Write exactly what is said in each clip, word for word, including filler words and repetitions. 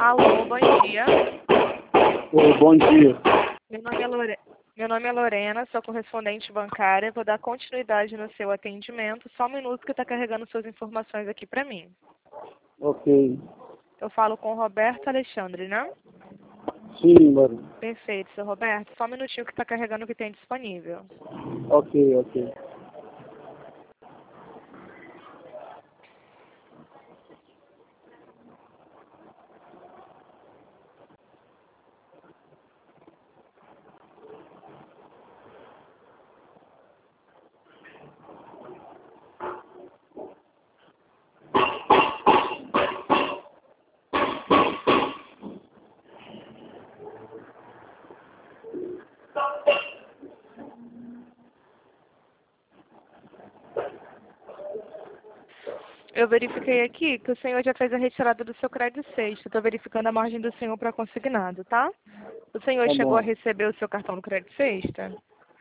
Alô, bom dia. Ô, bom dia. Meu nome é Lore... Meu nome é Lorena, sou correspondente bancária. Vou dar continuidade no seu atendimento. Só um minuto que está carregando suas informações aqui para mim. Ok. Eu falo com o Roberto Alexandre, né? Sim, mano. Perfeito, seu Roberto. Só um minutinho que está carregando o que tem disponível. Ok, ok. Eu verifiquei aqui que o senhor já fez a retirada do seu crédito sexto. Estou verificando a margem do senhor para consignado, tá? O senhor Tá chegou a bom. receber o seu cartão do crédito sexta?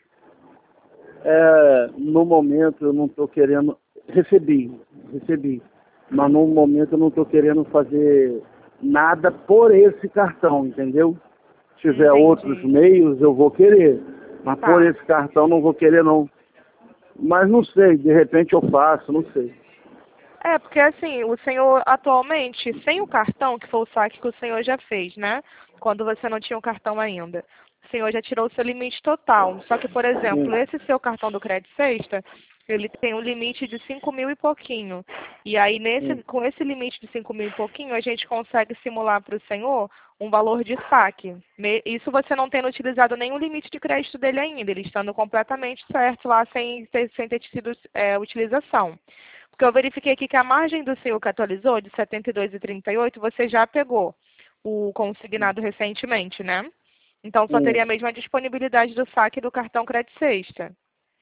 É, no momento eu não estou querendo... Recebi, recebi. Mas no momento eu não estou querendo fazer nada por esse cartão, entendeu? Se tiver outros Entendi. meios, eu vou querer. Mas por Tá. esse cartão não vou querer, não. Mas não sei, de repente eu faço, não sei. É, porque assim, o senhor atualmente, sem o cartão, que foi o saque que o senhor já fez, né? Quando você não tinha o cartão ainda. O senhor já tirou o seu limite total. Só que, por exemplo, Sim. esse seu cartão do crédito sexta, ele tem um limite de cinco mil e pouquinho. E aí, nesse, Sim. com esse limite de cinco mil e pouquinho, a gente consegue simular para o senhor um valor de saque. Me- Isso você não tendo utilizado nenhum limite de crédito dele ainda, ele estando completamente certo lá, sem ter, sem ter tido é, utilização. Porque eu verifiquei aqui que a margem do seu que atualizou, de setenta e dois vírgula trinta e oito, você já pegou o consignado recentemente, né? Então só Sim. teria a mesma disponibilidade do saque do cartão crédito sexta.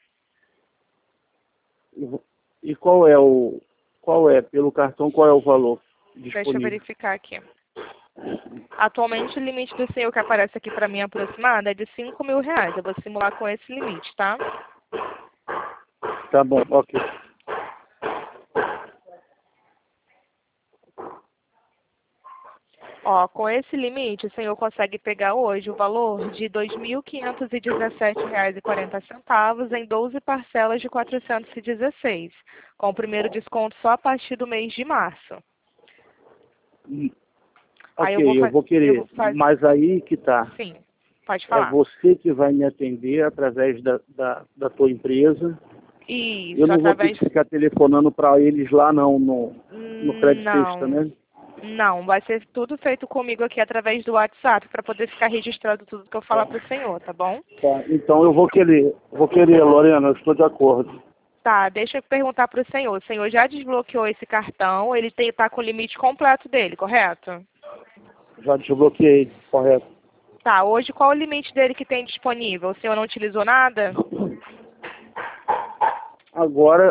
E vo- e qual é o... Qual é, pelo cartão, qual é o valor Deixa eu disponível? verificar aqui. Atualmente o limite do seu que aparece aqui para mim aproximado é de cinco mil reais. Eu vou simular com esse limite, tá? Tá bom, ok. Ó, com esse limite, o senhor consegue pegar hoje o valor de dois mil quinhentos e dezessete reais e quarenta centavos em doze parcelas de quatrocentos e dezesseis, com o primeiro desconto só a partir do mês de março. Hum, Aí Ok, eu vou, eu fa vou eu vou querer. fazer... Mas aí que tá. Sim, pode É falar. você que vai me atender através da, da, da tua empresa. Eu Isso, não vou ter através... que ficar telefonando para eles lá não, no, no Hum, Crédito Sexta, Não, né? não, vai ser tudo feito comigo aqui através do WhatsApp, para poder ficar registrado tudo que eu falar para o senhor, tá bom? Tá, então eu vou querer. Vou querer, Lorena, eu estou de acordo. Tá, deixa eu perguntar para o senhor. O senhor já desbloqueou esse cartão? Ele está com o limite completo dele, correto? Já desbloqueei, correto. Tá, hoje qual o limite dele que tem disponível? O senhor não utilizou nada? Agora,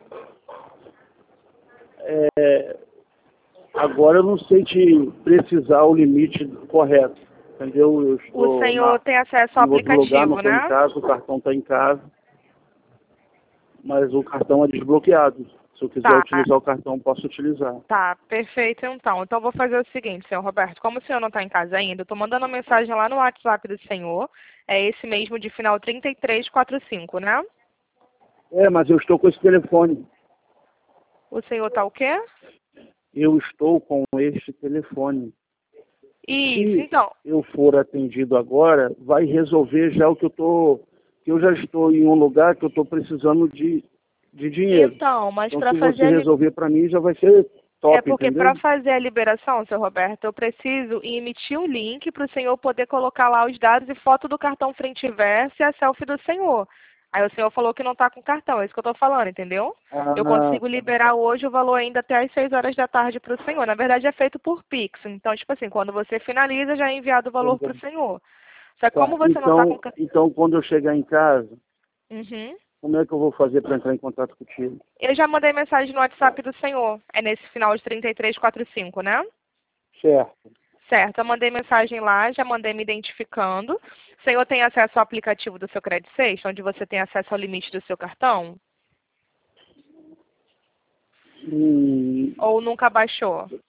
é, agora eu não sei te precisar o limite correto, entendeu? Eu O estou senhor na, tem acesso ao em outro lugar, não aplicativo, estou em né? casa, o cartão está em casa, mas o cartão é desbloqueado. Se eu quiser Tá, utilizar o cartão, posso utilizar. tá, perfeito então. Então eu vou fazer o seguinte, senhor Roberto. Como o senhor não está em casa ainda, eu estou mandando uma mensagem lá no WhatsApp do senhor. É esse mesmo de final trinta e três quarenta e cinco, né? É, mas eu estou com esse telefone. O senhor tá o quê? Eu estou com este telefone. Isso, Se então. eu for atendido agora, vai resolver já o que eu tô, que eu já estou em um lugar que eu estou precisando de, de dinheiro. Então, mas Então, para se fazer você a li- resolver para mim, já vai ser É top, porque para entendeu? fazer a liberação, seu Roberto, eu preciso emitir um link para o senhor poder colocar lá os dados e foto do cartão frente e verso e a selfie do senhor. Aí o senhor falou que não está com cartão, é isso que eu estou falando, entendeu? Eu Ah, consigo liberar hoje o valor ainda até às seis horas da tarde para o senhor. Na verdade é feito por Pix. Então, tipo assim, quando você finaliza, já é enviado o valor para o entendeu. senhor. Só que Tá. como você não está com Então, cartão. então, quando eu chegar em casa, Uhum. como é que eu vou fazer para entrar em contato contigo? Eu já mandei mensagem no WhatsApp do senhor. É nesse final de trinta e três quarenta e cinco, né? Certo. Certo, eu mandei mensagem lá, já mandei me identificando. O senhor tem acesso ao aplicativo do seu Credit Sexta, onde você tem acesso ao limite do seu cartão? Hum, Ou nunca baixou? o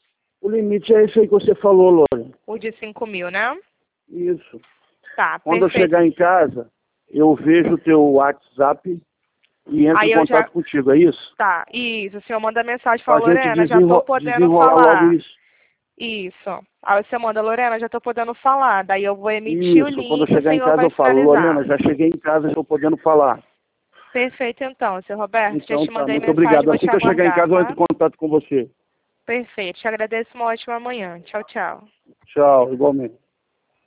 limite é esse aí que você falou, Lorena. O de cinco mil, né? Isso. Tá, Quando perfeito. eu chegar em casa, eu vejo o teu WhatsApp e entro Aí em eu contato já... contigo, é isso? Tá, isso. O senhor manda mensagem e Pra fala, gente Lorena, já tô desenro... podendo desenrolar falar. logo isso. Isso. Aí você manda, Lorena, já tô podendo falar. Daí eu vou emitir o Isso, link quando eu e o chegar em senhor casa vai eu falo, finalizar. Lorena, já cheguei em casa, estou podendo falar. Perfeito, então, seu Roberto. Já Então te tá, mandei muito mensagem, obrigado. vou Assim te que eu chegar em aguardar, casa eu entro tá? em contato com você. Perfeito. Te agradeço. Uma ótima manhã. Tchau, tchau. Tchau, igualmente.